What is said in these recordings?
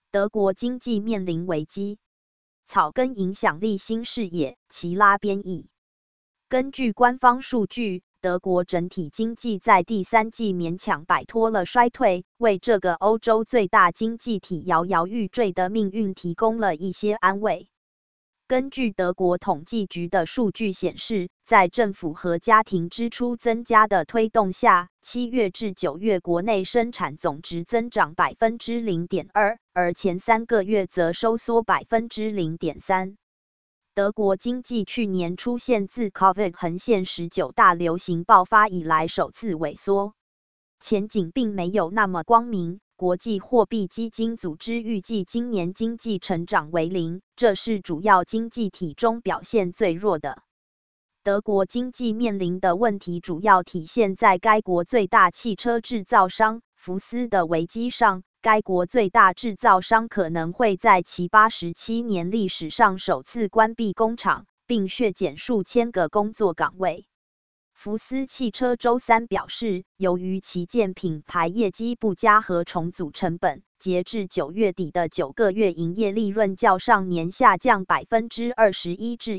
德国经济面临危机。草根影响力新视野，齐拉编译。根据官方数据，德国整体经济在第三季勉强摆脱了衰退，为这个欧洲最大经济体摇摇欲坠的命运提供了一些安慰。根据德国统计局的数据显示，在政府和家庭支出增加的推动下，7月至9月国内生产总值增长 0.2%， 而前3个月则收缩 0.3%。德国经济去年出现自 COVID 横线19大流行爆发以来首次萎缩，前景并没有那么光明。国际货币基金组织预计今年经济成长为0，这是主要经济体中表现最弱的。德国经济面临的问题主要体现在该国最大汽车制造商福斯的危机上。该国最大制造商可能会在其87年历史上首次关闭工厂，并削减数千个工作岗位。福斯汽车周三表示，由于旗舰品牌业绩不佳和重组成本，截至9月底的9个月营业利润较上年下降 21% 至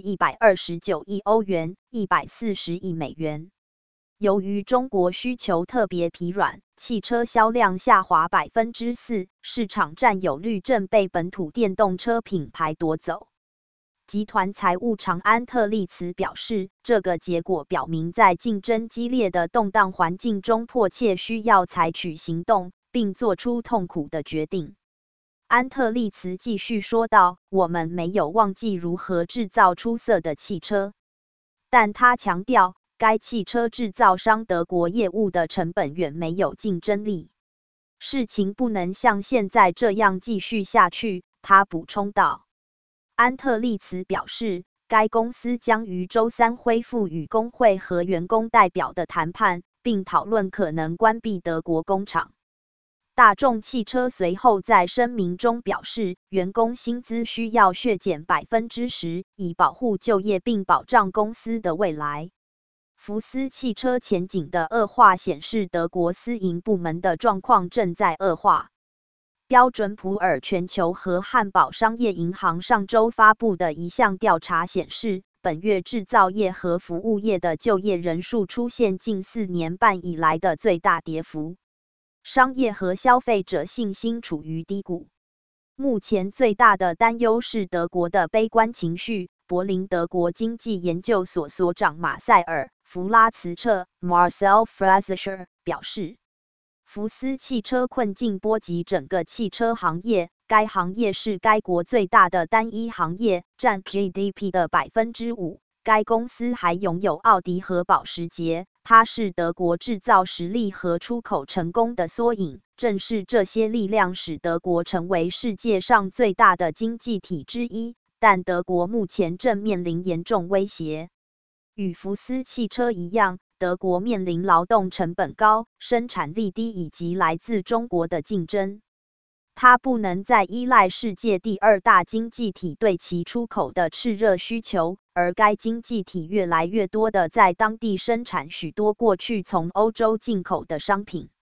129亿欧元 ,140 亿美元。由于中国需求特别疲软，汽车销量下滑 4%， 市场占有率正被本土电动车品牌夺走。集团财务长安特利茨表示，这个结果表明在竞争激烈的动荡环境中迫切需要采取行动，并做出痛苦的决定。安特利茨继续说道，我们没有忘记如何制造出色的汽车，但他强调，该汽车制造商德国业务的成本远没有竞争力。事情不能像现在这样继续下去，他补充道。安特利茨表示，该公司将于周三恢复与工会和员工代表的谈判，并讨论可能关闭德国工厂。大众汽车随后在声明中表示，员工薪资需要削减 10%， 以保护就业并保障公司的未来。福斯汽车前景的恶化显示，德国私营部门的状况正在恶化。标准普尔全球和汉堡商业银行上周发布的一项调查显示，本月制造业和服务业的就业人数出现近4年半以来的最大跌幅。商业和消费者信心处于低谷。目前最大的担忧是德国的悲观情绪。柏林德国经济研究所所长马塞尔·弗拉茨彻 （Marcel Fraser） 表示，福斯汽车困境波及整个汽车行业，该行业是该国最大的单一行业，占 GDP 的 5%。该公司还拥有奥迪和保时捷，它是德国制造实力和出口成功的缩影。正是这些力量使德国成为世界上最大的经济体之一，但德国目前正面临严重威胁。与福斯汽车一样，德国面临劳动成本高、生产力低以及来自中国的竞争。它不能再依赖世界第2大经济体对其出口的炽热需求，而该经济体越来越多地在当地生产许多过去从欧洲进口的商品。